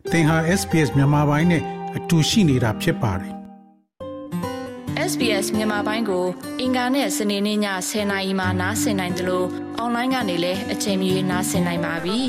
သင်ဟာ SPS မြန်မာပိုင်းနဲ့အတူရှိနေတာဖြစ်ပါတယ်။ SBS မြန်မာပိုင်းကိုအင်ကာနဲ့စနေနေ့ည10:00နာရီမှနားဆင်နိုင်တယ်လို့အွန်လိုင်းကနေလည်းအချိန်မီနားဆင်နိုင်ပါပြီ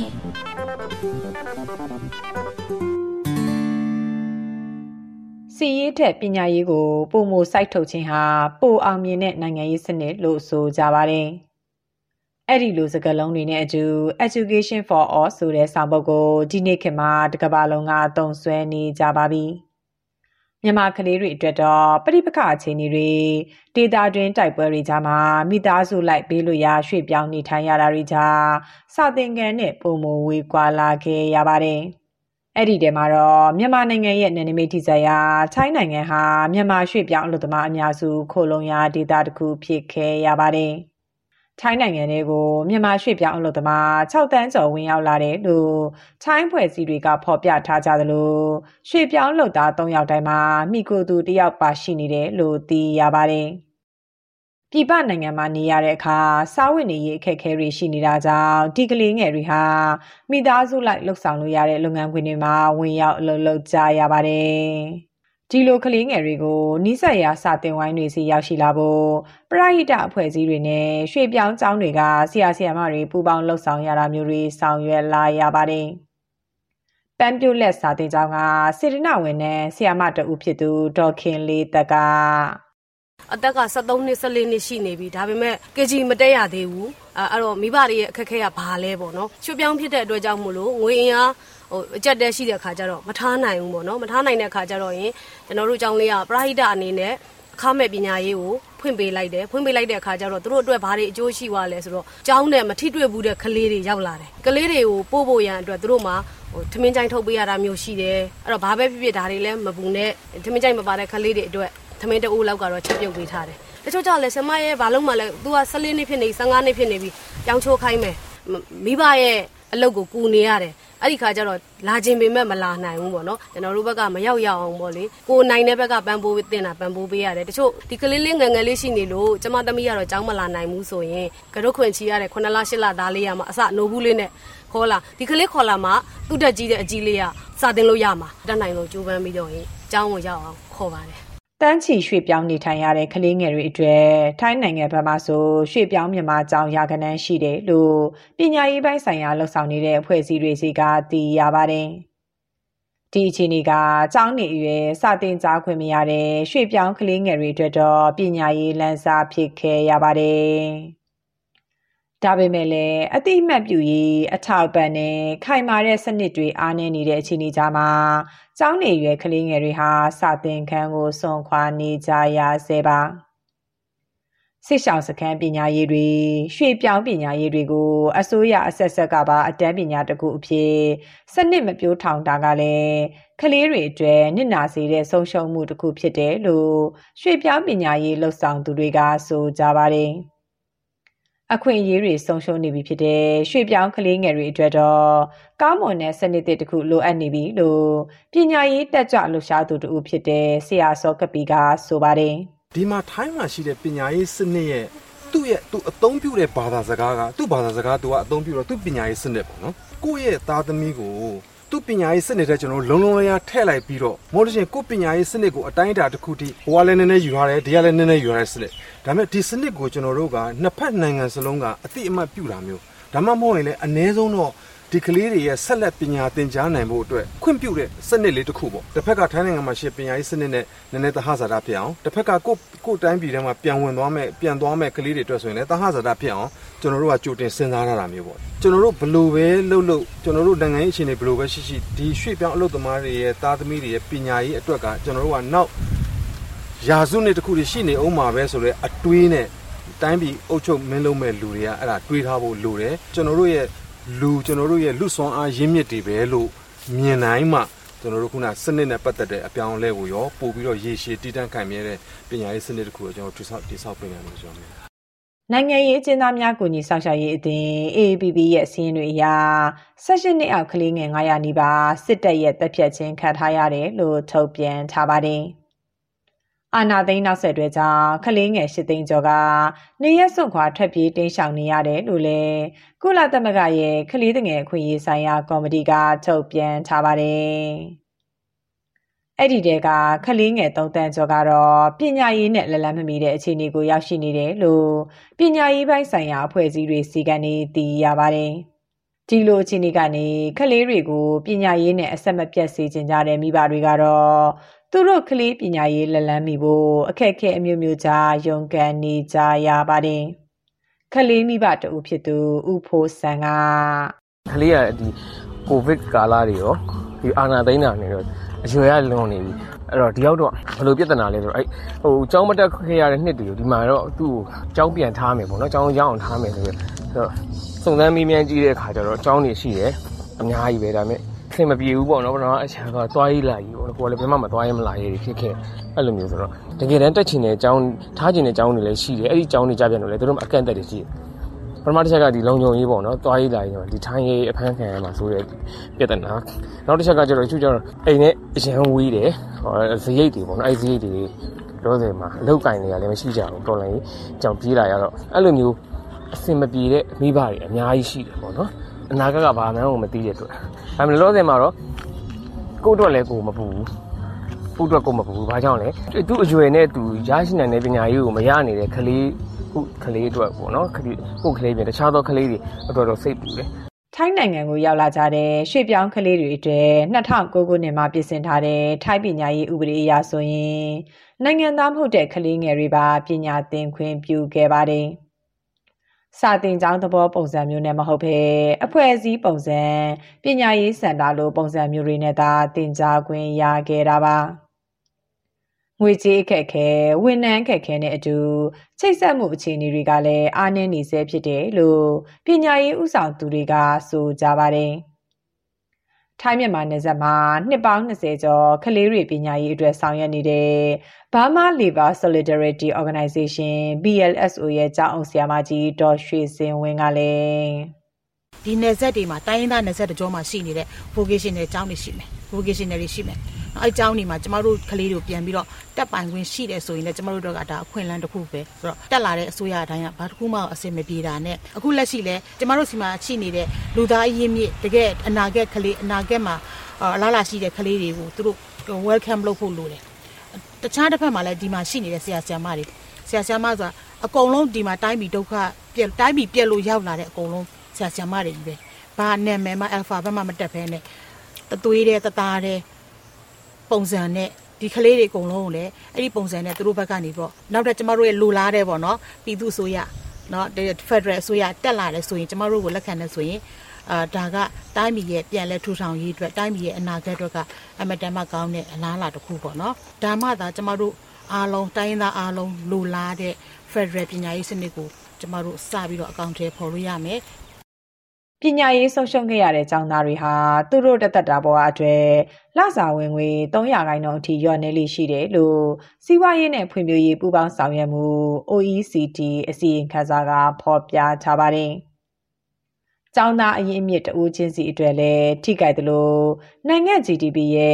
။စီရေးထက်ပညာရေးကိုပိုမိုစိုက်ထုတ်ခြင်းဟာပိုအောင်မြင်တဲ့နိုင်ငံရေးစနစ်လို့ဆိုကြပါတယ်။အဲ့ဒီလိုစကားလုံးတွေနဲ့အတူ Education for All ဆိုတဲ့ဆောင်ပုဒ်ကိုဒီနေ့ခေတ်မှာတစ်ကမ္ဘာလုံးကသုံးစွဲနေကြပါပြီ။မြန်မာကလေးတွေအတွက်တော့ပဋိပက္ခအခြေအနေတွေဒေသတွင်းတိုက်ပွဲတွေကြားမှာမိသားစုလိုက်ပေးလို့ရရွှေ့ပြောင်းနေထိုင်ရတာတွေကြားစာသင်ခန်းနဲ့ပုံမဝေကွာလာခဲ့ရပါတယ်။အဲ့ဒီထဲမှာတော့မြန်မာနိုင်ငံရဲ့နယ်နိမိတ်ထိစပ်ရာထိုင်းနိုင်ငံဟာမြန်မာရွှေ့ပြောင်းအလုပ်သမားအများစုခိုလုံရာဒေသတစ်ခုဖြစ်ခဲ့ရပါတယ်။ထိုင်းနိုင်ငံကိုမြန်မာရွှေ့ပြောင်းအလုပ်သမား6တန်းကျော်ဝင်ရောက်လာတယ်လို့ထိုင်းဖွဲ့စည်းတွေကဖော်ပြထားကြသလိုရွှေ့ပြောင်းလုပ်သား3ယောက်တိုင်းမှာမိကိုသူ1ယောက်ပါရှိနေတယ်လို့သိရပါတယ်။ပြည်ပနိုင်ငံမှာနေရတဲ့အခါစားဝတ်နေရေးအခက်အခဲတွေရှိနေတာကြောင့်ဒီကလေးငယ်တွေဟာမိသားစုလိုက်လှုပ်ဆောင်လို့ရတဲ့လုပ်ငန်းခွင်တွေမှာဝင်ရောက်အလုပ်လုပ်ကြရပါတယ်။ဒီလိုကလေးငယ်တွေကိုနီးစပ်ရာစာသင်ဝိုင်းတွေစီရောက်ရှိလာဖို့ပရဟိတအဖွဲ့အစည်းတွေနဲ့ရွှေ့ပြောင်းကျောင်းတွေကဆရာဆရာမတွေပူးပေါင်းလှုပ်ဆောင်ရတာမျိုးတွေဆောင်ရွက်လာရပါတယ်။ပန်းပြိုလက်စာသင်ကျောင်းကစေတနာဝန်ထမ်းဆရာမတဦးဖြစ်သူဒေါ်ခင်လေးတက်ကအသက်က73နှစ်14နှစ်ရှိနေပြီဒါပေမဲ့ KG မတက်ရသေးဘူးအဲ့တော့မိဘတွေရဲ့အခက်အခဲကဘာလဲပေါ့နော်ရွှေ့ပြောင်းဖြစ်တဲ့အတွက်ကြောင့်မို့လို့ငွေအင်အားအကျက်တဲရှိတဲ့အခါကျတော့မထားနိုင်ဘူးပေါ့နော်မထားနိုင်တဲ့အခါကျတော့ရင်ကျွန်တော်တို့ကျောင်းလေးကပရဟိတအနေနဲ့အခမဲ့ပညာရေးကိုဖွင့်ပေးလိုက်တယ်ဖွင့်ပေးလိုက်တဲ့အခါကျတော့သူတို့အတွက်ဘာတွေအကျိုးရှိသွားလဲဆိုတော့ကျောင်းနဲ့မထိတွေ့ဘူးတဲ့ကလေးတွေရောက်လာတယ်ကလေးတွေကိုပို့ဖို့ရန်အတွက်သူတို့မှာထမင်းချိုင်းထုတ်ပေးရတာမျိုးရှိတယ်အဲ့တော့ဘာပဲဖြစ်ဖြစ်ဒါတွေလည်းမပူနဲ့ထမင်းချိုင်းမပါတဲ့ကလေးတွေအတွက်ထမင်းတအိုးလောက်ကတော့ချက်ပြုတ်ပေးထားတယ်တချို့ကြောင့်လည်းဆမရဲ့ဘာလို့မှလည်းသူက14နှစ်ဖြစ်နေ15နှစ်ဖြစ်နေပြီကြောင်းချိုးခိုင်းမယ်မိဘရဲ့အလုပ်ကိုကူနေရတယ်အဲ့ဒီခါကျတော့လာခြင်းပေမဲ့မလာနိုင်ဘူးပေါ့နော်ကျွန်တော်တို့ဘက်ကမရောက်ရအောင်ပေါ့လေကိုနိုင်တဲ့ဘက်ကပန်းပိုးတင်တာပန်းပိုးပေးရတယ်တချို့ဒီကလေးလေးငယ်ငယ်လေးရှိနေလို့ကျမသမီးကတော့ကျောင်းမလာနိုင်ဘူးဆိုရင်ကတော့ခွင့်ချီရတယ်9လ10လသားလေးရမှာအစနိုးဘူးလေးနဲ့ခေါ်လာဒီကလေးခေါ်လာမှသူ့တက်ကြီးတဲ့အကြီးလေးကစာတင်လို့ရမှာတက်နိုင်လို့ကြိုးပမ်းပြီးတော့ရင်ကျောင်းကိုရောက်အောင်ခေါ်ပါတယ်တန်းချီရွှေ့ပြောင်းနေထိုင်ရတဲ့ကလေးငယ်တွေအတွက်ထိုင်းနိုင်ငံဘက်မှာဆိုရွှေ့ပြောင်းမြန်မာကျောင်းရာခိုင်နှုန်းရှိတယ်လို့ပညာရေးပိုင်းဆိုင်ရာလှုပ်ဆောင်နေတဲ့အဖွဲ့အစည်းတွေစီကသိရပါတယ်။ဒီအခြေအနေကကျောင်းနေအရွယ်စာသင်ကြားခွင့်မရတဲ့ရွှေ့ပြောင်းကလေးငယ်တွေအတွက်တော့ပညာရေးလမ်းစာဖြစ်ခဲ့ရပါတယ်။ဒါပေမဲ့လည်းအတိအမှတ်ပြုရေးအထောက်အပံ့နဲ့ခိုင်မာတဲ့စနစ်တွေအားနည်းနေတဲ့အခြေအနေကြားမှာကျောင်းနေရွယ်ကလေးငယ်တွေဟာစာသင်ခန်းကိုစွန့်ခွာနေကြရဆဲပါစစ်ရှောင်စခန်းပညာရေးတွေရွှေ့ပြောင်းပညာရေးတွေကိုအစိုးရအဆက်ဆက်ကပါအတန်းပညာတစ်ခုအဖြစ်စနစ်မပြိုးထောင်တာကလည်းကလေးတွေအတွက်နစ်နာစေတဲ့ဆုံးရှုံးမှုတစ်ခုဖြစ်တယ်လို့ရွှေ့ပြောင်းပညာရေးလှုပ်ဆောင်သူတွေကဆိုကြပါတယ်အခွင့်အရေးတွေဆုံးရှုံးနေပြီဖြစ်တဲ့ရွှေ့ပြောင်းကလေးငယ်တွေအတွက်တော့ကောင်းမွန်တဲ့စနစ်တစ်ခုလိုအပ်နေပြီလို့ပညာရေးတက်ကြွလှူရှားသူတို့ဖြစ်တဲ့ဆရာစောကပီကဆိုပါတယ်ဒီမှာထိုင်းမှာရှိတဲ့ပညာရေးစနစ်ရဲ့သူအသုံးပြုတဲ့ဘာသာစကားကသူ့ဘာသာစကားသူကအသုံးပြုတော့သူ့ပညာရေးစနစ်ပေါ့နော်ကိုယ့်ရဲ့သားသမီးကိုသူ့ပညာရေးစနစ်တဲ့ကျွန်တော်လုံးလုံးလျားထည့်လိုက်ပြီးတော့မို့လို့ရှိရင်ကိုယ့်ပညာရေးစနစ်ကိုအတိုင်းအတာတစ်ခုထိဟိုကလည်းနည်းနည်းယူရတယ်ဒီကလည်းနည်းနည်းယူရတဲ့စနစ်ဒါပေမဲ့ဒီစနစ်ကိုကျွန်တော်တို့ကနှစ်ဖက်နိုင်ငံစလုံးကအတိအမှတ်ပြုတာမျိုးဒါမှမဟုတ်ရင်လည်းအ ਨੇ ဆုံးတော့ဒီကလေးတွေရဲ့ဆက်လက်ပညာသင်ကြားနိုင်ဖို့အတွက်ခွင့်ပြုတဲ့စနစ်လေးတစ်ခုပေါ့တစ်ဖက်ကထိုင်းနိုင်ငံမှာရှိပညာရေးစနစ်နဲ့နည်းနည်းသဟဇာတဖြစ်အောင်တစ်ဖက်ကကိုယ်တိုင်းပြည်ထဲမှာပြန်သွားမဲ့ကလေးတွေအတွက်ဆိုရင်လည်းသဟဇာတဖြစ်အောင်ကျွန်တော်တို့ကကြိုတင်စဉ်းစားထားတာမျိုးပေါ့ကျွန်တော်တို့ဘလို့ပဲလုပ်ကျွန်တော်တို့နိုင်ငံရေးအခြေအနေဘလို့ပဲရှိဒီရွှေ့ပြောင်းအလုပ်သမားတွေရဲ့သားသမီးတွေရဲ့ပညာရေးအတွက်ကကျွန်တော်တို့ကနောက်ရာစုနှစ်တစ်ခုရှိနေအောင်မှာပဲဆိုတော့အတွေးနဲ့တိုင်းပြည်အုပ်ချုပ်မင်းလုံးမဲ့လူတွေကအဲ့ဒါတွေးထားဖို့လိုတယ်ကျွန်တော်တို့ရဲ့လူစွမ်းအားရင်းမြစ်တွေပဲလို့မြင်နိုင်မှကျွန်တော်တို့ခုနစနစ်နဲ့ပတ်သက်တဲ့အပြောင်းအလဲကိုရောပို့ပြီးတော့ရေရှည်တည်တံ့ခိုင်မြဲတဲ့ပညာရေးစနစ်တစ်ခုကိုကျွန်တော်တိဆောက်ပေးနိုင်လို့ကျွန်တော်မြင်တယ်နိုင်ငံရေးအကျဉ်းသားများကိုညီဆောင်ရှာရေးအသင်း AAPP ရဲ့စီးရင်တွေအရ18နှစ်အောက်ကလေးငယ်900နီးပါးစစ်တပ်ရဲ့တပ်ဖြတ်ခြင်းခံထားရတယ်လို့ထုတ်ပြန်ထားပါတယ်အာနာသိန်းနောက်ဆက်တွဲကြောင့်ကလေးငယ်၈သိန်းကျော်ကနေရက်စွန့်ခွာထွက်ပြေးတိမ်းရှောင်နေရတယ်လို့လည်းကုလသမဂ္ဂရဲ့ကလေးငယ်အခွင့်အရေးဆိုင်ရာကော်မတီကထုတ်ပြန်ထားပါတယ်။အဲ့ဒီတဲကကလေးငယ်3တန်းကျော်ကတော့ပညာရေးနဲ့လက်လန်းမမီတဲ့အခြေအနေကိုရောက်ရှိနေတယ်လို့ပညာရေးပိုင်းဆိုင်ရာအဖွဲ့အစည်းတွေစီကနေသိရပါတယ်။ဒီလိုအခြေအနေကနေကလေးတွေကိုပညာရေးနဲ့အဆက်မပြတ်စေချင်ကြတဲ့မိဘတွေကတော့သူတို့ကလေးပညာရေးလက်လန်းမီဖို့အခက်အခဲအမျိုးမျိုးကြားရုန်းကန်နေကြရပါတယ်။ကလေးမိဘတူဖြစ်သူဦးဖိုးဆန်ကကလေးရဒီကိုဗစ်ကာလတွေရောဒီအာနာသိန်းတာနေတော့အရွယ်ရလွန်နေပြီအဲ့တော့ဒီရောက်တော့ဘယ်လိုပြဿနာလဲဆိုတော့ကျောင်းမတက်ခဲ့ရတဲ့နှစ်တွေဒီမှာတော့သူ့ကိုကျောင်းပြန်ထားမယ်ပေါ့နော်ကျောင်းအောင်ထားမယ်ဆိုတော့စုံစမ်းမေးမြန်းကြည့်တဲ့အခါကျတော့ကျောင်းတွေရှိတယ်အများကြီးပဲဒါပေမဲ့အဆင်မပြေဘူးပေါ့နော်ဘာလို့အချာကသွားရေးလာရေးပေါ့ကိုယ်လည်းဘယ်မှမသွားရေးမလာရေးဖြစ်ခဲ့အဲ့လိုမျိုးဆိုတော့တကယ်တမ်းတက်ချင်တဲ့ကျောင်းထားချင်တဲ့ကျောင်းတွေလည်းရှိတယ်အဲ့ဒီကျောင်းတွေကြပြန်တော့လေသူတို့အကန့်အသတ်တွေရှိတယ်ပထမတစ်ချက်ကဒီလုံခြုံရေးပေါ့နော်သွားရေးလာရေးဒီထိုင်းရေးအဖမ်းခံရမှာဆိုတဲ့ပြဿနာနောက်တစ်ချက်ကကျတော့ကျတော့အိမ်နဲ့အရန်ဝေးတယ်ဇရိတ်တွေပေါ့နော်အဲ့ဇရိတ်တွေတော့စင်မှာအလုပ်ကင်တွေကလည်းမရှိကြဘူးတော်လိုင်းကြောင်ပြေးလာရတော့အဲ့လိုမျိုးအဆင်မပြေတဲ့မိဘတွေအများကြီးရှိတယ်ပေါ့နော်အနာဂတ်ကဘာမှမသိတဲ့အတွက်ဒါပေမဲ့လောစင်မှာတော့ကိုယ့်အတွက်လည်းကိုယ်မပူဘူးကိုယ့်အတွက်ကိုယ်မပူဘူးဘာကြောင့်လဲသူ့အရွယ်နဲ့သူရရှိနိုင်တဲ့ပညာရေးကိုမရနေတဲ့ကလေးအတွက်ပေါ့နော်ကိုယ်ကလေးပြင်တခြားသောကလေးတွေအတွက်တော့စိတ်ပူတယ်ထိုင်းနိုင်ငံကိုရောက်လာကြတဲ့ရွှေ့ပြောင်းကလေးတွေအတွက်2009ခုနှစ်မှာပြင်ဆင်ထားတဲ့ထိုင်းပညာရေးဥပဒေအရဆိုရင်နိုင်ငံသားမဟုတ်တဲ့ကလေးငယ်တွေပါပညာသင်ခွင့်ပြုခဲ့ပါတယ်စာသင်ကျောင်းသဘောပုံစံမျိုးနဲ့မဟုတ်ဘဲအဖွဲ့အစည်းပုံစံပညာရေးစင်တာလိုပုံစံမျိုးတွေနဲ့သာသင်ကြားခွင့်ရခဲ့တာပါငွေကြေးအခက်အခဲဝန်ထမ်းအခက်အခဲနဲ့အတူချိတ်ဆက်မှုအခြေအနေတွေကလည်းအားနည်းနေဆဲဖြစ်တယ်လို့ပညာရေးဥဆောင်သူတွေကဆိုကြပါတယ်ထိုင်းမြန်မာနယ်စပ်မှာနှစ်ပေါင်း20ကျော်ကလေးတွေပညာရေးအတွက်ဆောင်ရွက်နေတဲ့ Burma Labour Solidarity Organization BLSO ရဲ့ကျောင်းအောင်ဆရာမကြီးဒေါ်ရွှေစင်ဝင်းကလည်းဒီနယ်စပ်တွေမှာတိုင်းရင်းသားနယ်စပ်တကြောမှာရှိနေတဲ့ vocational ကျောင်းတွေရှိမယ် vocational တွေရှိမယ်အဲ့ကျောင်းတွေမှာကျမတို့ကလေးတွေပြန်ပြီးတော့တက်ပိုင်ခွင့်ရှိတယ်ဆိုရင်လည်းကျမတို့တို့ကဒါအခွင့်အလမ်းတစ်ခုပဲဆိုတော့တက်လာတဲ့အစိုးရအတိုင်းကဘာတစ်ခုမှအဆင်မပြေတာနဲ့အခုလက်ရှိလဲကျမတို့စီမှာရှိနေတဲ့လူသားအရင်းမြစ်တကယ်အနာဂတ်ကလေးအနာဂတ်မှာအလားလာရှိတဲ့ကလေးတွေကိုသူတို့ welcome လုပ်ဖို့လိုတယ်တခြားတစ်ဖက်မှာလည်းဒီမှာရှိနေတဲ့ဆရာဆရာမတွေဆရာဆရာမဆိုတာအကုန်လုံးဒီမှာတိုင်းပြည်ဒုက္ခတိုင်းပြည်ပြက်လို့ရောက်လာတဲ့အကုန်လုံးဆရာဆရာမတွေကြီးပဲဘာနာမည်မှ alpha ဘက်မှမတက်ဘဲနဲ့တသွေးတဲ့တသားတဲ့ပုံစံနဲ့ဒီကလေးတွေအကုန်လုံးကိုလည်းအဲ့ဒီပုံစံနဲ့သူတို့ဘက်ကနေပေါ့နောက်တော့ကျမတို့ရဲ့လိုလားတဲ့ပေါ့နော်ပြည်သူ့အစိုးရနော်Federal အစိုးရတက်လာတယ်ဆိုရင်ကျမတို့ကိုလက်ခံတယ်ဆိုရင်ဒါကတိုင်းပြည်ရဲ့ပြန်လဲထူထောင်ရေးအတွက်တိုင်းပြည်ရဲ့အနာဂတ်အတွက်ကအမတန်မှကောင်းတဲ့အလားအလာတစ်ခုပေါ့နော်ဒါမှသာကျမတို့အားလုံးတိုင်းရင်းသားအားလုံးလိုလားတဲ့ Federal ပညာရေးစနစ်ကိုကျမတို့စပြီးတော့အကောင့်ထဲပေါ်လို့ရမယ်ပညာရေးဆုံးရှုံးခဲ့ရတဲ့ကျောင်းသားတွေဟာသူတို့တက်တာဘဝအတွက်လစာဝင်ငွေ300%အထိလျော့နေလိမ့်ရှိတယ်လို့စီးပွားရေးနဲ့ဖွံ့ဖြိုးရေးပူးပေါင်းဆောင်ရွက်မှု OECD အစီရင်ခံစာကဖော်ပြထားပါတယ်။ကျောင်းသားအရင်းအမြစ်တဦးချင်းစီအတွက်လည်းထိခိုက်တယ်လို့နိုင်ငံ GDP ရဲ့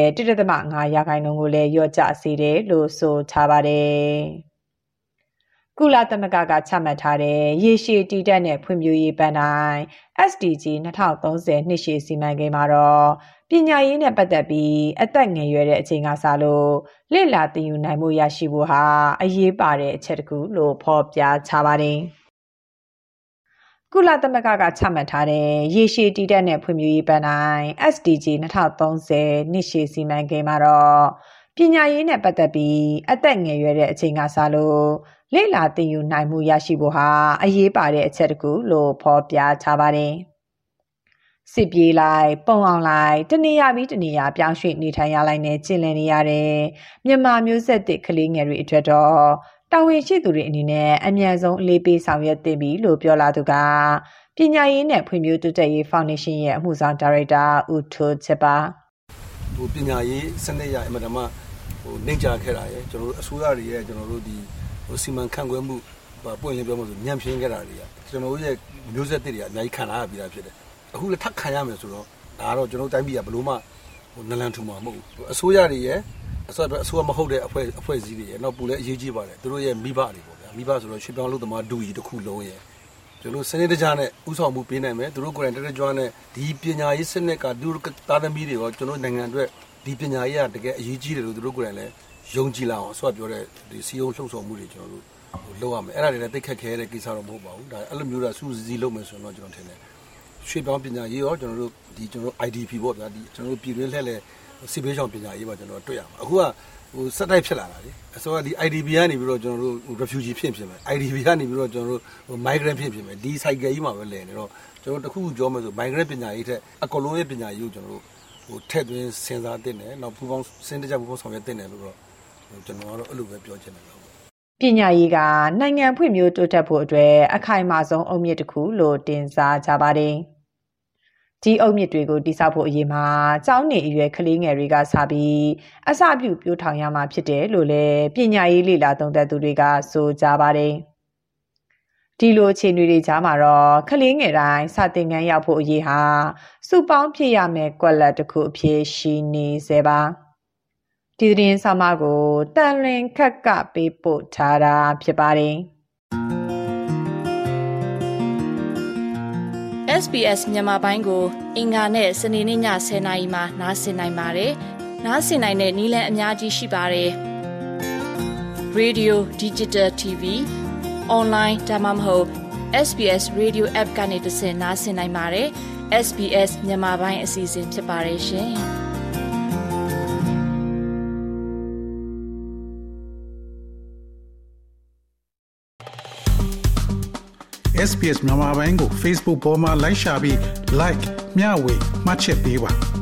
1.5% ကိုလည်းလျော့ကျစေတယ်လို့ဆိုထားပါတယ်။ကုလသမဂ္ဂကချမှတ်ထားတဲ့ရေရှည်တည်တံ့တဲ့ဖွံ့ဖြိုးရေးပန်းတိုင် SDG 2030နှစ်ရှည်စီမံကိန်းမှာတော့ပညာရေးနဲ့ပတ်သက်ပြီးအသက်ငယ်ရွယ်တဲ့အချိန်ကစလို့လေ့လာသင်ယူနိုင်မှုရရှိဖို့ဟာအရေးပါတဲ့အချက်တစ်ခုလို့ဖော်ပြထားပါတယ်။ကုလသမဂ္ဂကချမှတ်ထားတဲ့ရေရှည်တည်တံ့တဲ့ဖွံ့ဖြိုးရေးပန်းတိုင် SDG 2030နှစ်ရှည်စီမံကိန်းမှာတော့ပညာရေးနဲ့ပတ်သက်ပြီးအသက်ငယ်ရွယ်တဲ့အချိန်ကစလို့လေ့လာသင်ယူနိုင်မှုရရှိဖို့ဟာအရေးပါတဲ့အချက်တစ်ခုလို့ဖော်ပြထားပါတယ်။စစ်ပြေးလိုက်ပုံအောင်လိုက်တနေရာပြီးတနေရာပြောင်းရွှေ့နေထိုင်ရလိုက်နဲ့ကျင်လည်နေရတဲ့မြန်မာမျိုးဆက်သစ်ကလေးငယ်တွေအတွက်တော့တာဝန်ရှိသူတွေအနေနဲ့အမြန်ဆုံးအလေးပေးဆောင်ရွက်သင့်ပြီလို့ပြောလာသူကပညာရေးနဲ့ဖွံ့ဖြိုးတိုးတက်ရေးဖောင်ဒေးရှင်းရဲ့အမှုဆောင်ဒါရိုက်တာဦးထိုးချစ်ပါပညာရေးစနစ်ရအမှန်တမ်းနှိမ့်ချခဲ့တာရယ်ကျွန်တော်တို့အစိုးရတွေရဲ့ကျွန်တော်တို့ဒီစီမံခန့်ခွဲမှုပွင့်လင်းပြောမှဆိုညံ့ဖျင်းခဲ့တာတွေကကျွန်တော်တို့ရဲ့မျိုးဆက်သစ်တွေကအများကြီးခံလာရပြီးသားဖြစ်တယ်အခုလည်းထပ်ခံရမယ်ဆိုတော့ဒါကတော့ကျွန်တော်တိုင်းပြည်ကဘလို့မှနလန်ထူမှာမဟုတ်ဘူးအစိုးရတွေရဲ့ဆိုမဟုတ်တဲ့အဖွဲစည်းတွေရဲ့နောက်ပူလဲအရေးကြီးပါတယ်သူတို့ရဲ့မိဘတွေပေါ့ဗျာမိဘဆိုတော့ရွှေပြောင်းလို့သမားဒူကြီးတစ်ခုလုံးရဲ့ကျွန်တော်စနစ်တကျနဲ့ဥဆောင်မှုပေးနိုင်မယ်သူတို့ကိုယ်တိုင်တက်ကြွနဲ့ဒီပညာရေးစနစ်ကသူတို့သားသမီးတွေရောကျွန်တော်နိုင်ငံအတွက်ဒီပညာရေးကတကယ်အရေးကြီးတယ်လို့သူတို့ကိုယ်တိုင်လည်းယုံကြည်လာအောင်ဆိုပြောတဲ့ဒီစီယုံလှုပ်ဆောင်မှုတွေကျွန်တော်တို့လုပ်ရမယ်အဲ့ဒါတွေလည်းသိခက်ခဲတဲ့ကိစ္စတော့မဟုတ်ပါဘူးဒါအဲ့လိုမျိုးတော့စူးစီးလုပ်မယ်ဆိုတော့ကျွန်တော်ထင်တယ်ရွှေပြောင်းပညာရေးရောကျွန်တော်တို့ IDP ပေါ့ဗျာဒီကျွန်တော်တို့ပြည်တွင်းလှည့်လဲစစ်ဘေးရှောင်ပညာရေးပါကျွန်တော်တွေ့ရမှာအခုကစက်တိုက်ဖြစ်လာတာလေအစောကဒီ IDP ကနေပြီးတော့ကျွန်တော်တို့ refugee ဖြစ်မယ် IDP ကနေပြီးတော့ကျွန်တော်တို့ migrant ဖြစ်မယ်ဒီ cycle ကြီးမှာပဲလဲနေတော့ကျွန်တော်တို့တခုပြောမယ်ဆို migrant ပညာရေးထက်အကလုံးရဲ့ပညာရေးကိုကျွန်တော်တို့ထည့်သွင်းစဉ်းစားသင့်တယ်နောက်ပူပေါင်းစင်တကြပူပေါင်းဆောင်ရွက်သင့်တယ်လို့တော့ကျွန်တော်ကတော့အဲ့လိုပဲပြောချင်တယ်ပညာရေးကနိုင်ငံဖွံ့ဖြိုးတိုးတက်ဖို့အတွက်အခိုင်အမာဆုံးအုတ်မြစ်တစ်ခုလို့တင်စားကြပါတယ်ဒီအုတ်မြစ်တွေကိုတိစောက်ဖို့အရေးမှာကျောင်းနေအရွယ်ကလေးငယ်တွေကစပြီးအစပြုပြိုးထောင်ရမှာဖြစ်တယ်လို့လည်းပညာရေးလေ့လာသုံးသပ်သူတွေကဆိုကြပါတယ်ဒီလိုအခြေအနေတွေကြားမှာတော့ကလေးငယ်တိုင်းစာသင်ခန်းရောက်ဖို့အရေးဟာစုပေါင်းဖြစ်ရမယ်ကွက်လက်တစ်ခုအဖြစ်ရှိနေစေပါဒီသတင်းဆောင်မကိုတန်လွင်ခက်ကပေးပို့ထားတာဖြစ်ပါတယ် SBS မြန်မာပိုင်းကိုအင်္ဂါနဲ့စနေနေ့ည10:00နာရီမှနားဆင်နိုင်ပါတယ်။နားဆင်နိုင်တဲ့နည်းလမ်းအများကြီးရှိပါတယ်။ Radio Digital TV Online ဒါမှမဟုတ် SBS Radio App ကနေတဆင့်နားဆင်နိုင်ပါတယ်။ SBS မြန်မာပိုင်းအစီအစဉ်ဖြစ်ပါတယ်ရှင်။ SBS မြန်မာပိုင်းကို Facebook ပေါ်မှာ like ရှာပြီး like မျှဝေမှတ်ချက်ပေးပါ